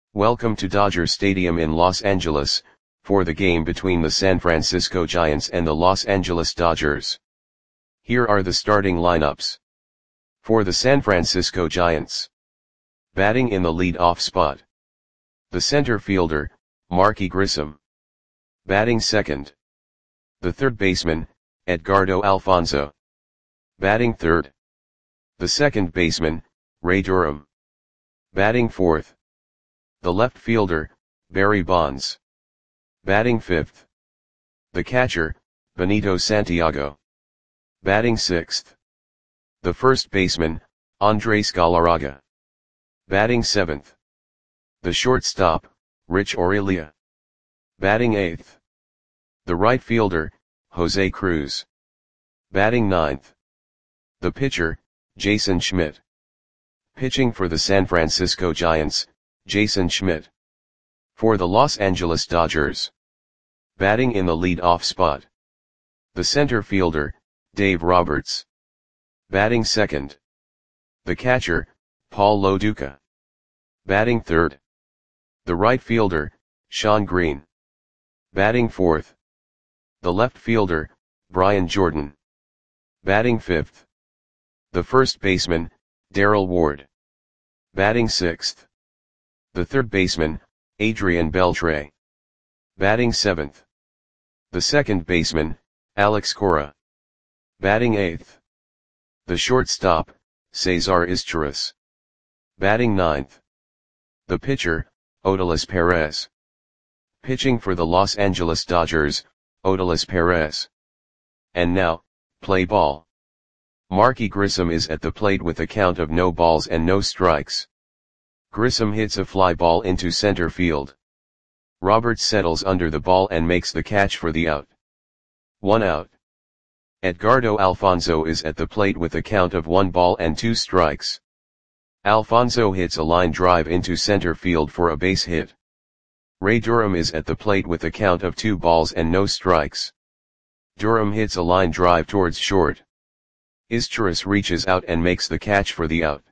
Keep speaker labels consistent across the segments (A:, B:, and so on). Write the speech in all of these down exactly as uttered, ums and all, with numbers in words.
A: Welcome to Dodger Stadium in Los Angeles, for the game between the San Francisco Giants and the Los Angeles Dodgers. Here are the starting lineups. For the San Francisco Giants. Batting in the lead-off spot. The center fielder, Marky Grissom. Batting second. The third baseman, Edgardo Alfonzo. Batting third. The second baseman, Ray Durham. Batting fourth. The left fielder, Barry Bonds. Batting fifth. The catcher, Benito Santiago. Batting sixth. The first baseman, Andres Galarraga. Batting seventh. The shortstop, Rich Aurelia. Batting eighth. The right fielder, Jose Cruz. Batting ninth. The pitcher, Jason Schmidt. Pitching for the San Francisco Giants, Jason Schmidt. For the Los Angeles Dodgers. Batting in the lead-off spot. The center fielder, Dave Roberts. Batting second. The catcher, Paul Lo Duca. Batting third. The right fielder, Shawn Green. Batting fourth. The left fielder, Brian Jordan. Batting fifth. The first baseman, Darrell Ward. Batting sixth. The third baseman, Adrian Beltre. Batting seventh. The second baseman, Alex Cora. Batting eighth. The shortstop, Cesar Izturis. Batting ninth. The pitcher, Odalis Perez. Pitching for the Los Angeles Dodgers, Odalis Perez. And now, play ball. Marky Grissom is at the plate with a count of no balls and no strikes. Grissom hits a fly ball into center field. Roberts settles under the ball and makes the catch for the out. One out. Edgardo Alfonzo is at the plate with a count of one ball and two strikes. Alfonzo hits a line drive into center field for a base hit. Ray Durham is at the plate with a count of two balls and no strikes. Durham hits a line drive towards short. Izturis reaches out and makes the catch for the out.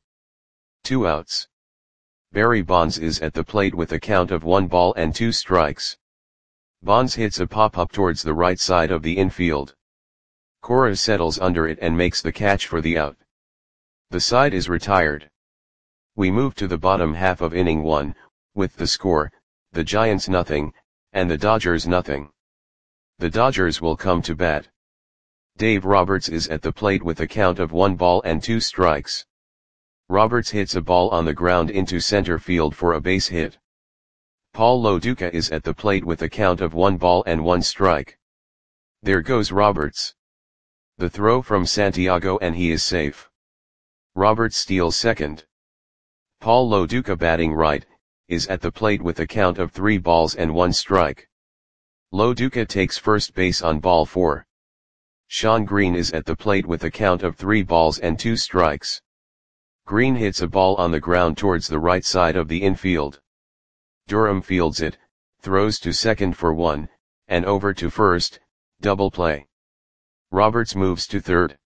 A: Two outs. Barry Bonds is at the plate with a count of one ball and two strikes. Bonds hits a pop-up towards the right side of the infield. Cora settles under it and makes the catch for the out. The side is retired. We move to the bottom half of inning one, with the score, the Giants nothing, and the Dodgers nothing. The Dodgers will come to bat. Dave Roberts is at the plate with a count of one ball and two strikes. Roberts hits a ball on the ground into center field for a base hit. Paul Lo Duca is at the plate with a count of one ball and one strike. There goes Roberts. The throw from Santiago and he is safe. Roberts steals second. Paul Lo Duca batting right, is at the plate with a count of three balls and one strike. Lo Duca takes first base on ball four. Shawn Green is at the plate with a count of three balls and two strikes. Green hits a ball on the ground towards the right side of the infield. Durham fields it, throws to second for one, and over to first, double play. Roberts moves to third.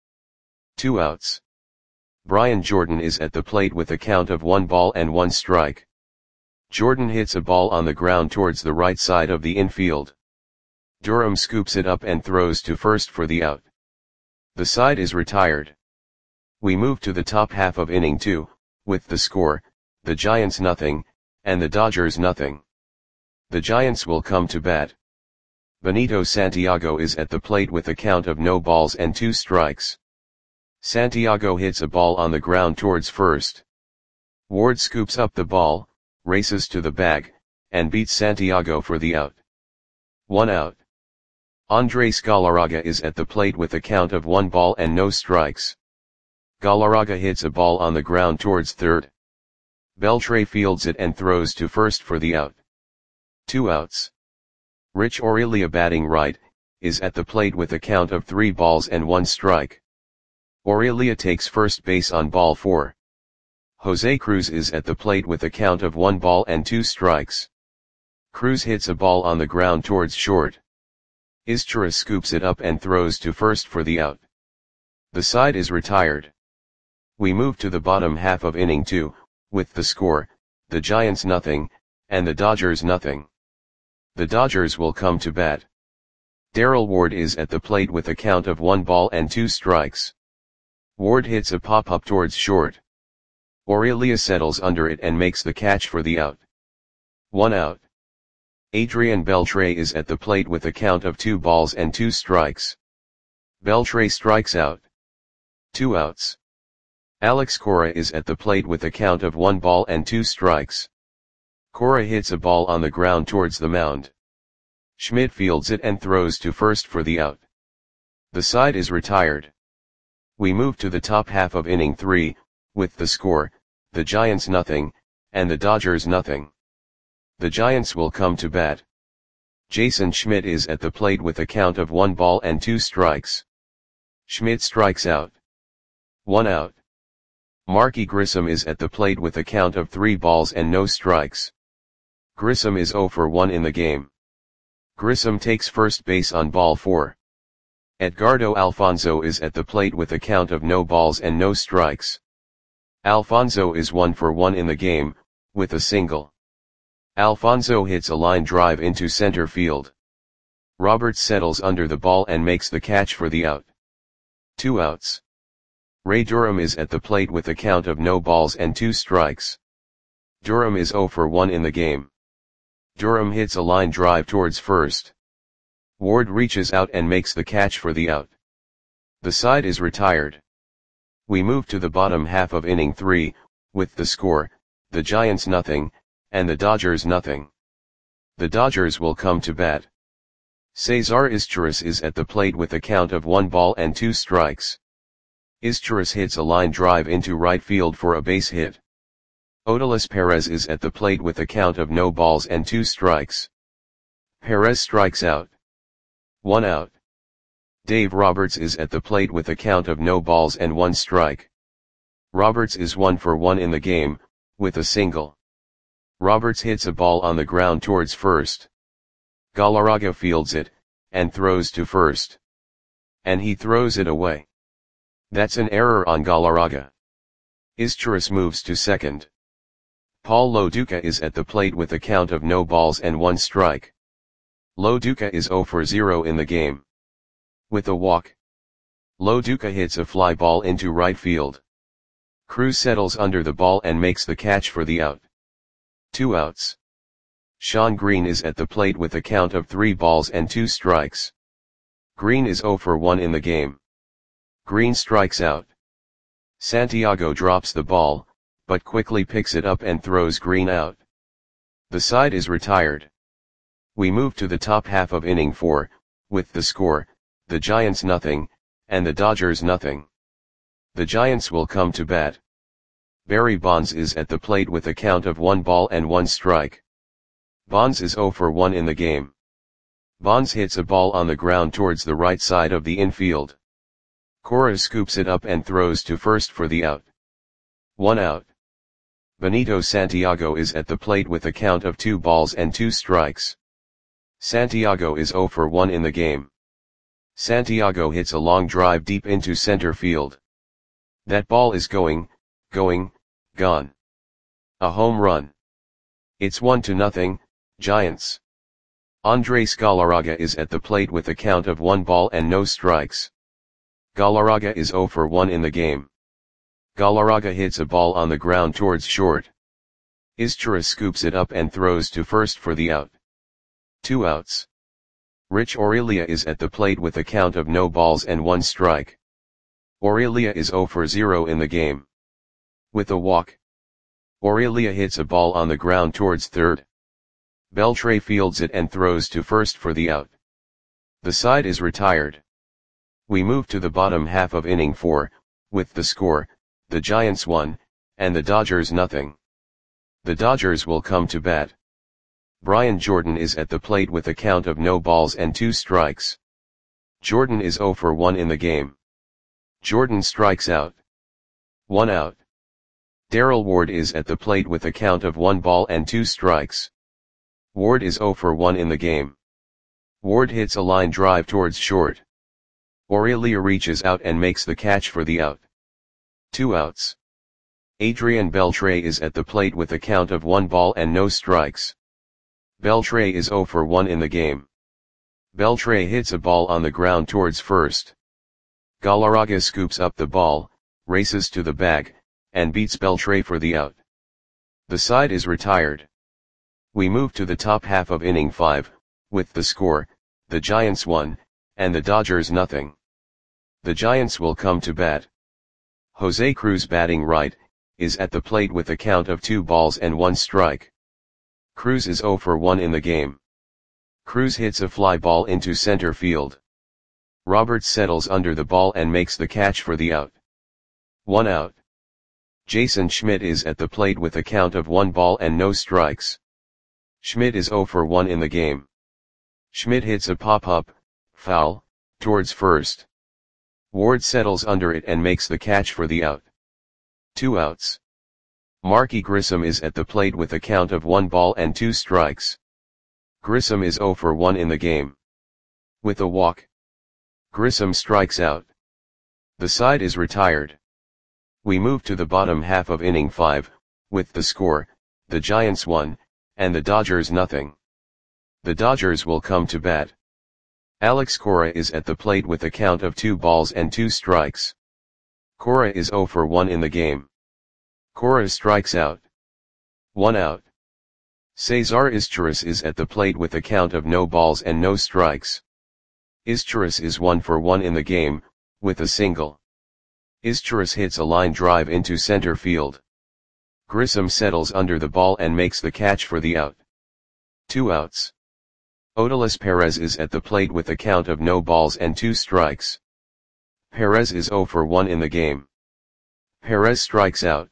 A: Two outs. Brian Jordan is at the plate with a count of one ball and one strike. Jordan hits a ball on the ground towards the right side of the infield. Durham scoops it up and throws to first for the out. The side is retired. We move to the top half of inning two, with the score, the Giants nothing, and the Dodgers nothing. The Giants will come to bat. Benito Santiago is at the plate with a count of no balls and two strikes. Santiago hits a ball on the ground towards first. Ward scoops up the ball, races to the bag, and beats Santiago for the out. One out. Andres Galarraga is at the plate with a count of one ball and no strikes. Galarraga hits a ball on the ground towards third. Beltre fields it and throws to first for the out. Two outs. Rich Aurelia batting right, is at the plate with a count of three balls and one strike. Aurelia takes first base on ball four. Jose Cruz is at the plate with a count of one ball and two strikes. Cruz hits a ball on the ground towards short. Izturis scoops it up and throws to first for the out. The side is retired. We move to the bottom half of inning two, with the score, the Giants nothing, and the Dodgers nothing. The Dodgers will come to bat. Darrell Ward is at the plate with a count of one ball and two strikes. Ward hits a pop-up towards short. Aurelia settles under it and makes the catch for the out. One out. Adrian Beltre is at the plate with a count of two balls and two strikes. Beltre strikes out. Two outs. Alex Cora is at the plate with a count of one ball and two strikes. Cora hits a ball on the ground towards the mound. Schmidt fields it and throws to first for the out. The side is retired. We move to the top half of inning three, with the score, the Giants nothing, and the Dodgers nothing. The Giants will come to bat. Jason Schmidt is at the plate with a count of one ball and two strikes. Schmidt strikes out. One out. Marky Grissom is at the plate with a count of three balls and no strikes. Grissom is oh for one in the game. Grissom takes first base on ball four. Edgardo Alfonzo is at the plate with a count of no balls and no strikes. Alfonzo is one for one in the game, with a single. Alfonzo hits a line drive into center field. Roberts settles under the ball and makes the catch for the out. Two outs. Ray Durham is at the plate with a count of no balls and two strikes. Durham is oh for one in the game. Durham hits a line drive towards first. Ward reaches out and makes the catch for the out. The side is retired. We move to the bottom half of inning three, with the score, the Giants nothing, and the Dodgers nothing. The Dodgers will come to bat. Cesar Izturis is at the plate with a count of one ball and two strikes. Izturis hits a line drive into right field for a base hit. Odalis Perez is at the plate with a count of no balls and two strikes. Perez strikes out. One out. Dave Roberts is at the plate with a count of no balls and one strike. Roberts is one for one in the game, with a single. Roberts hits a ball on the ground towards first. Galarraga fields it, and throws to first. And he throws it away. That's an error on Galarraga. Izturis moves to second. Paul Loduca is at the plate with a count of no balls and one strike. Loduca is oh for zero in the game. With a walk. Loduca hits a fly ball into right field. Cruz settles under the ball and makes the catch for the out. Two outs. Sean Green is at the plate with a count of three balls and two strikes. Green is oh for one in the game. Green strikes out. Santiago drops the ball, but quickly picks it up and throws Green out. The side is retired. We move to the top half of inning four, with the score, the Giants nothing, and the Dodgers nothing. The Giants will come to bat. Barry Bonds is at the plate with a count of one ball and one strike. Bonds is oh for one in the game. Bonds hits a ball on the ground towards the right side of the infield. Cora scoops it up and throws to first for the out. One out. Benito Santiago is at the plate with a count of two balls and two strikes. Santiago is oh for one in the game. Santiago hits a long drive deep into center field. That ball is going, going, gone. A home run. It's one to nothing, Giants. Andres Galarraga is at the plate with a count of one ball and no strikes. Galarraga is oh for one in the game. Galarraga hits a ball on the ground towards short. Izturis scoops it up and throws to first for the out. Two outs. Rich Aurelia is at the plate with a count of no balls and one strike. Aurelia is oh for zero in the game. With a walk. Aurelia hits a ball on the ground towards third. Beltre fields it and throws to first for the out. The side is retired. We move to the bottom half of inning four, with the score, the Giants one, and the Dodgers nothing. The Dodgers will come to bat. Brian Jordan is at the plate with a count of no balls and two strikes. Jordan is oh for one in the game. Jordan strikes out. One out. Darrell Ward is at the plate with a count of one ball and two strikes. Ward is oh for one in the game. Ward hits a line drive towards short. Aurelia reaches out and makes the catch for the out. Two outs. Adrian Beltre is at the plate with a count of one ball and no strikes. Beltre is zero for one in the game. Beltre hits a ball on the ground towards first. Galarraga scoops up the ball, races to the bag, and beats Beltre for the out. The side is retired. We move to the top half of inning five, with the score, the Giants one, and the Dodgers nothing. The Giants will come to bat. Jose Cruz, batting right, is at the plate with a count of two balls and one strike. Cruz is zero for one in the game. Cruz hits a fly ball into center field. Roberts settles under the ball and makes the catch for the out. One out. Jason Schmidt is at the plate with a count of one ball and no strikes. Schmidt is zero for one in the game. Schmidt hits a pop-up, foul, towards first. Ward settles under it and makes the catch for the out. Two outs. Marky Grissom is at the plate with a count of one ball and two strikes. Grissom is zero for one in the game. With a walk, Grissom strikes out. The side is retired. We move to the bottom half of inning five, with the score, the Giants one, and the Dodgers nothing. The Dodgers will come to bat. Alex Cora is at the plate with a count of two balls and two strikes. Cora is zero for one in the game. Cora strikes out. One out. Cesar Izturis is at the plate with a count of no balls and no strikes. Izturis is one for one in the game, with a single. Izturis hits a line drive into center field. Grissom settles under the ball and makes the catch for the out. Two outs. Odalis Perez is at the plate with a count of no balls and two strikes. Perez is zero for one in the game. Perez strikes out.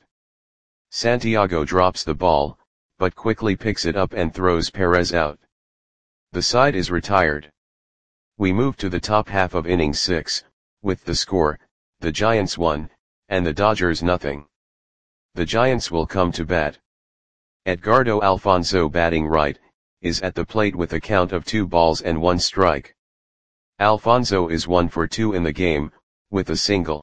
A: Santiago drops the ball, but quickly picks it up and throws Perez out. The side is retired. We move to the top half of inning six, with the score, the Giants one, and the Dodgers nothing. The Giants will come to bat. Edgardo Alfonso, batting right, is at the plate with a count of two balls and one strike. Alfonso is one for two in the game, with a single.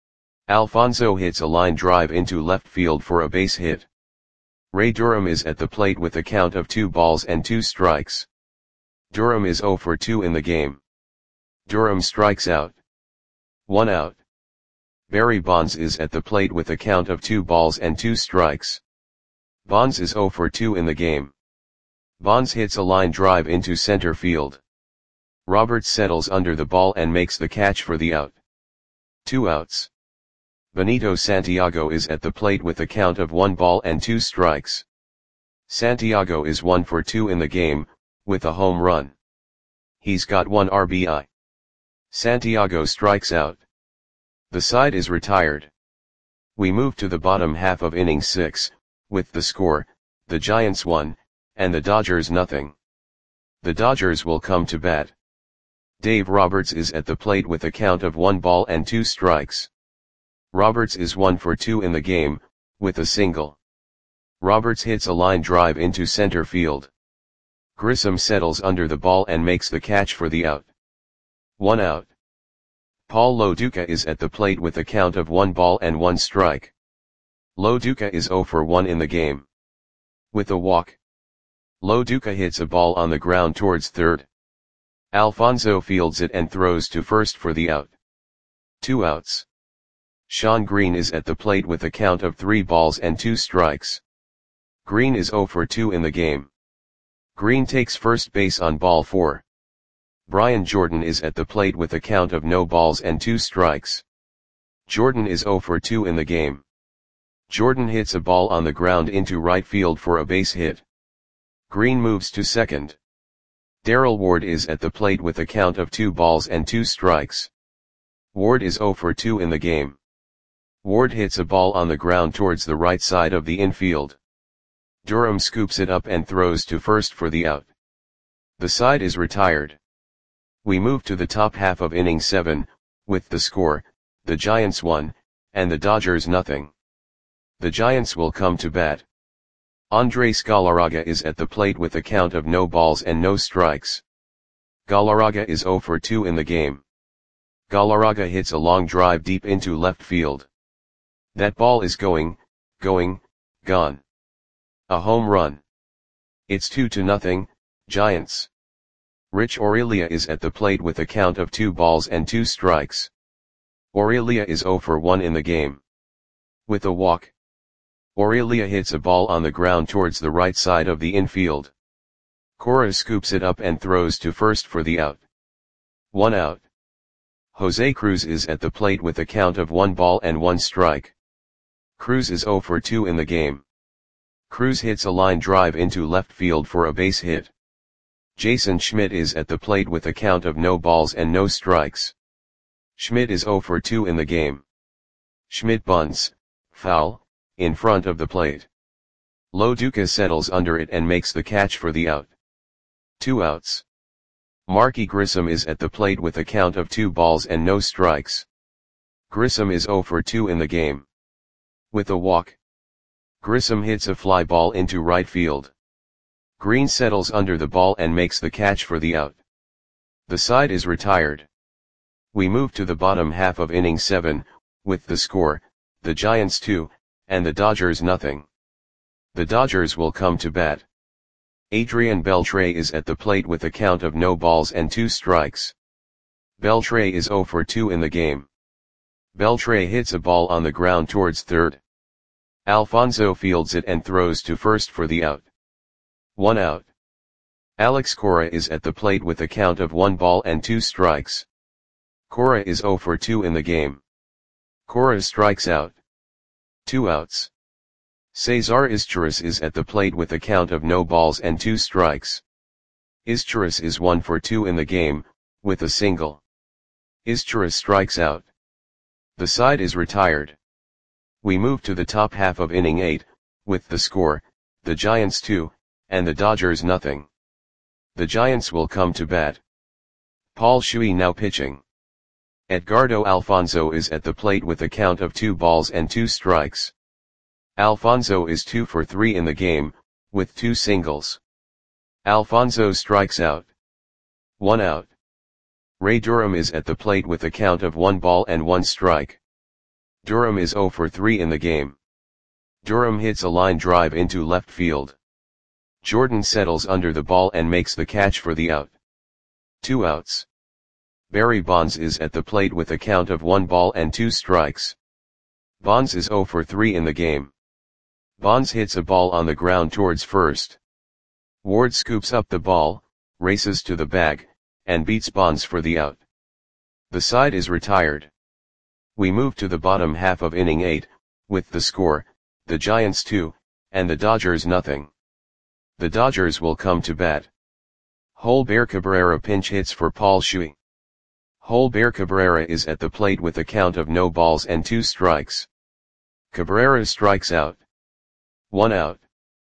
A: Alfonso hits a line drive into left field for a base hit. Ray Durham is at the plate with a count of two balls and two strikes. Durham is zero for two in the game. Durham strikes out. One out. Barry Bonds is at the plate with a count of two balls and two strikes. Bonds is zero for two in the game. Bonds hits a line drive into center field. Roberts settles under the ball and makes the catch for the out. Two outs. Benito Santiago is at the plate with a count of one ball and two strikes. Santiago is one for two in the game, with a home run. He's got one R B I. Santiago strikes out. The side is retired. We move to the bottom half of inning six, with the score, the Giants one, and the Dodgers nothing. The Dodgers will come to bat. Dave Roberts is at the plate with a count of one ball and two strikes. Roberts is one for two in the game, with a single. Roberts hits a line drive into center field. Grissom settles under the ball and makes the catch for the out. One out. Paul Loduca is at the plate with a count of one ball and one strike. Loduca is zero for one in the game. With a walk, Loduca hits a ball on the ground towards third. Alfonso fields it and throws to first for the out. Two outs. Sean Green is at the plate with a count of three balls and two strikes. Green is zero for two in the game. Green takes first base on ball four. Brian Jordan is at the plate with a count of no balls and two strikes. Jordan is zero for two in the game. Jordan hits a ball on the ground into right field for a base hit. Green moves to second. Darrell Ward is at the plate with a count of two balls and two strikes. Ward is zero for two in the game. Ward hits a ball on the ground towards the right side of the infield. Durham scoops it up and throws to first for the out. The side is retired. We move to the top half of inning seven, with the score, the Giants one, and the Dodgers nothing. The Giants will come to bat. Andres Galarraga is at the plate with a count of no balls and no strikes. Galarraga is zero for two in the game. Galarraga hits a long drive deep into left field. That ball is going, going, gone. A home run. It's two to nothing, Giants. Rich Aurelia is at the plate with a count of two balls and two strikes. Aurelia is zero for one in the game. With a walk, Aurelia hits a ball on the ground towards the right side of the infield. Cora scoops it up and throws to first for the out. One out. Jose Cruz is at the plate with a count of one ball and one strike. Cruz is zero for two in the game. Cruz hits a line drive into left field for a base hit. Jason Schmidt is at the plate with a count of no balls and no strikes. Schmidt is zero for two in the game. Schmidt bunts, foul, in front of the plate. Lo Duca settles under it and makes the catch for the out. Two outs. Marky Grissom is at the plate with a count of two balls and no strikes. Grissom is zero for two in the game. With a walk, Grissom hits a fly ball into right field. Green settles under the ball and makes the catch for the out. The side is retired. We move to the bottom half of inning seven, with the score, the Giants two, and the Dodgers nothing. The Dodgers will come to bat. Adrian Beltre is at the plate with a count of no balls and two strikes. Beltre is zero for two in the game. Beltre hits a ball on the ground towards third. Alfonso fields it and throws to first for the out. One out. Alex Cora is at the plate with a count of one ball and two strikes. Cora is zero for two in the game. Cora strikes out. Two outs. Cesar Izturis is at the plate with a count of no balls and two strikes. Izturis is one for two in the game, with a single. Izturis strikes out. The side is retired. We move to the top half of inning eight, with the score, the Giants two, and the Dodgers nothing. The Giants will come to bat. Paul Shuey now pitching. Edgardo Alfonso is at the plate with a count of two balls and two strikes. Alfonso is two for three in the game, with two singles. Alfonso strikes out. One out. Ray Durham is at the plate with a count of one ball and one strike. Durham is zero for three in the game. Durham hits a line drive into left field. Jordan settles under the ball and makes the catch for the out. Two outs. Barry Bonds is at the plate with a count of one ball and two strikes. Bonds is zero for three in the game. Bonds hits a ball on the ground towards first. Ward scoops up the ball, races to the bag, and beats Bonds for the out. The side is retired. We move to the bottom half of inning eight, with the score, the Giants two, and the Dodgers nothing. The Dodgers will come to bat. Holber Cabrera pinch hits for Paul Shuey. Holber Cabrera is at the plate with a count of no balls and two strikes. Cabrera strikes out. One out.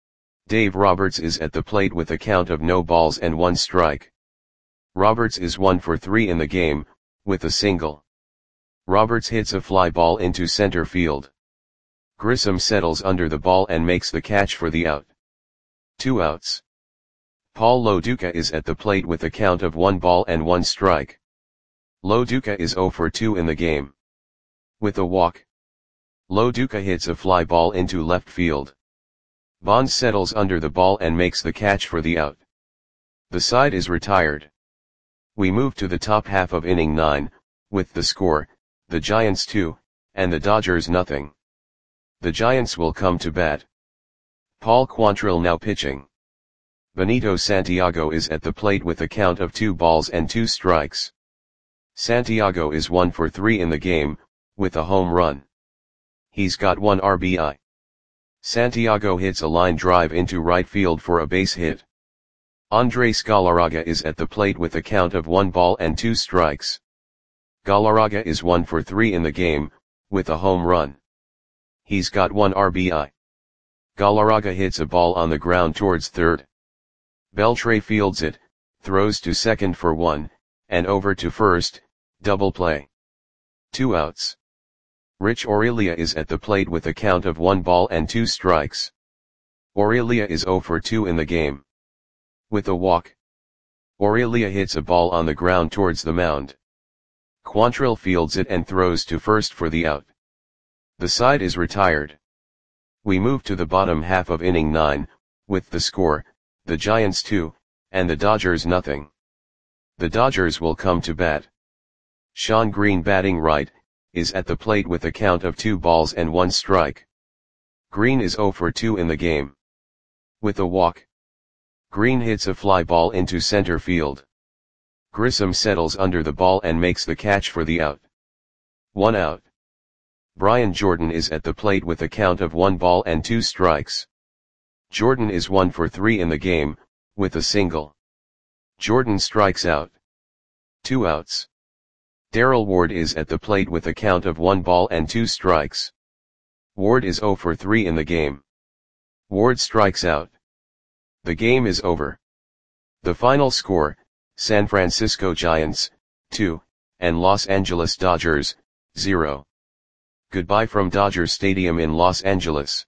A: Dave Roberts is at the plate with a count of no balls and one strike. Roberts is one for three in the game, with a single. Roberts hits a fly ball into center field. Grissom settles under the ball and makes the catch for the out. Two outs. Paul Lo Duca is at the plate with a count of one ball and one strike. Lo Duca is zero for two in the game. With a walk, Lo Duca hits a fly ball into left field. Bonds settles under the ball and makes the catch for the out. The side is retired. We move to the top half of inning nine, with the score, the Giants two, and the Dodgers nothing. The Giants will come to bat. Paul Quantrill now pitching. Benito Santiago is at the plate with a count of two balls and two strikes. Santiago is one for three in the game, with a home run. He's got one R B I. Santiago hits a line drive into right field for a base hit. Andres Galarraga is at the plate with a count of one ball and two strikes. Galarraga is one for three in the game, with a home run. He's got one R B I. Galarraga hits a ball on the ground towards third. Beltre fields it, throws to second for one, and over to first, double play. Two outs. Rich Aurelia is at the plate with a count of one ball and two strikes. Aurelia is zero for two in the game. With a walk, Aurelia hits a ball on the ground towards the mound. Quantrill fields it and throws to first for the out. The side is retired. We move to the bottom half of inning nine, with the score, the Giants two, and the Dodgers nothing. The Dodgers will come to bat. Shawn Green batting right, is at the plate with a count of two balls and one strike. Green is zero for two in the game. With a walk, Green hits a fly ball into center field. Grissom settles under the ball and makes the catch for the out. One out. Brian Jordan is at the plate with a count of one ball and two strikes. Jordan is one for three in the game, with a single. Jordan strikes out. Two outs. Darrell Ward is at the plate with a count of one ball and two strikes. Ward is zero for three in the game. Ward strikes out. The game is over. The final score, San Francisco Giants, two, and Los Angeles Dodgers, zero. Goodbye from Dodger Stadium in Los Angeles.